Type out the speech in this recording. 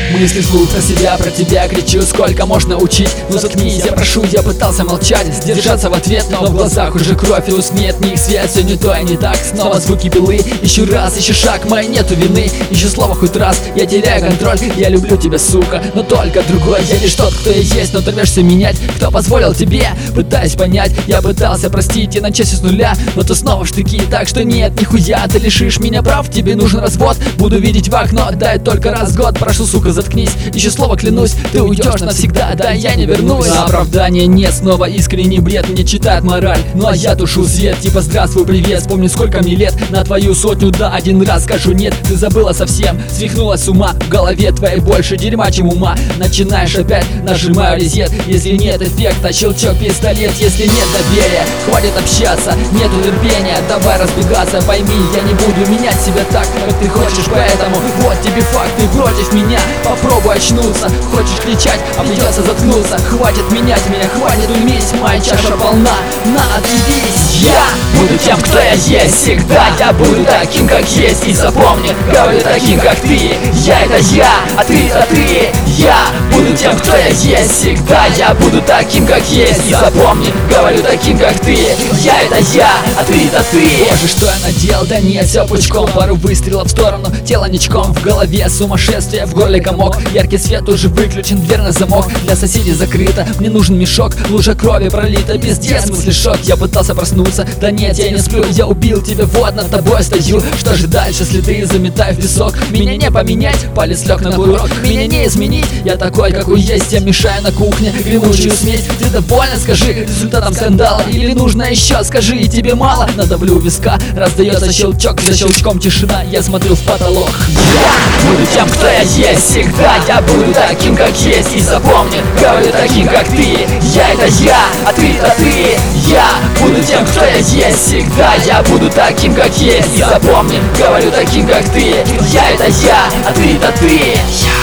Мысли вслух про себя, про тебя кричу, сколько можно учить. Ну заткнись, я прошу, я пытался молчать, сдержаться в ответ, но в глазах уже кровь, и нет ни их связь, все не то и не так. Снова звуки пилы, еще раз, еще шаг, моей нету вины. Еще слово хоть раз, я теряю контроль. Я люблю тебя, сука, но только другой. Я лишь тот, кто я есть, но ты рвешься менять. Кто позволил тебе, пытаясь понять. Я пытался простить и начать с нуля, но ты снова в штыки, так что нет, нихуя. Ты лишишь меня прав, тебе нужен развод. Буду видеть в окно, дай только раз в год. Прошу, сука, заткнись, еще слово клянусь. Ты уйдешь навсегда, да я не вернусь. Оправдания нет, снова искренний бред. Мне читает мораль, ну а я тушу свет. Типа здравствуй, привет, вспомни сколько мне лет. На твою сотню, да, один раз скажу нет. Ты забыла совсем, свихнулась с ума. В голове твоей больше дерьма, чем ума. Начинаешь опять, нажимаю резет. Если нет эффекта, щелчок пистолет. Если нет доверия, хватит общаться. Нету терпения, давай разбегаться. Пойми, я не буду менять себя так, как ты хочешь. Поэтому вот тебе факт, ты против меня. Попробуй очнуться, хочешь кричать, а придется заткнуться. Хватит менять меня, хватит уметь. Моя чаша полна, на, отъебись. Я буду тем, кто я есть всегда. Я буду таким, как есть. И запомни, говорю таким, как ты. Я это я, а ты это ты. Я буду тем, кто я есть всегда. Я буду таким, как есть. И запомни, говорю таким, как ты. Я это я, а ты это ты. Боже, что я наделал, да нет, все пучком. Пару выстрелов в сторону, тело ничком. В голове сумасшествие, в горле комок. Яркий свет уже выключен, дверь на замок. Для соседей закрыто, мне нужен мешок. Лужа крови пролита, пиздец, мысли шок. Я пытался проснуться, да нет, я не сплю. Я убил тебя, вот над тобой стою. Что же дальше, следы заметаю в песок. Меня не поменять, палец лег на курок. Меня не изменить, я такой, какой есть. Я мешаю на кухне, гремучую смесь. Ты довольна, скажи, результатом скандала. Или нужно еще, скажи, и тебе мало. Надавлю виска, раздается щелчок. За щелчком тишина, я смотрю в потолок. Я буду тем, кто я есть всегда. Я буду таким, как есть. И запомни, говорю таким, как ты. Я это я, а ты это ты. Я буду тем, кто я есть всегда. Я буду таким, как есть. И запомни, говорю таким, как ты. Я это я, а ты это ты.